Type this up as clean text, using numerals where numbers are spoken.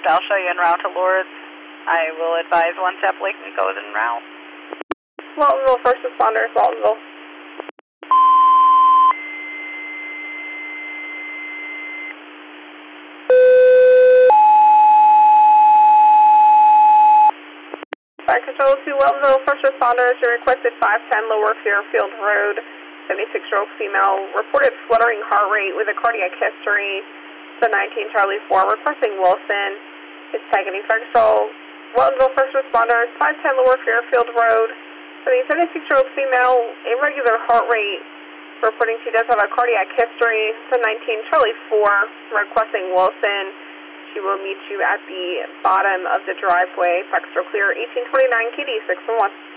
I'll show you en route to Lourdes. I will advise one step Lincoln goes en route. Waltonville, first responders, Waltonville. Fire Control to Waltonville, first responders, you requested 510 Lower Fairfield Road, 76-year-old female, reported fluttering heart rate with a cardiac history, the 19 Charlie 4, requesting Wilson. It's tagging Fire Control. Waltonville, first responders, 510 Lower Fairfield Road, the 76-year-old female, irregular heart rate, reporting she does have a cardiac history, the 19 Charlie 4, requesting Wilson. She will meet you at the bottom of the driveway. Fire Control clear, 1829 KD 611.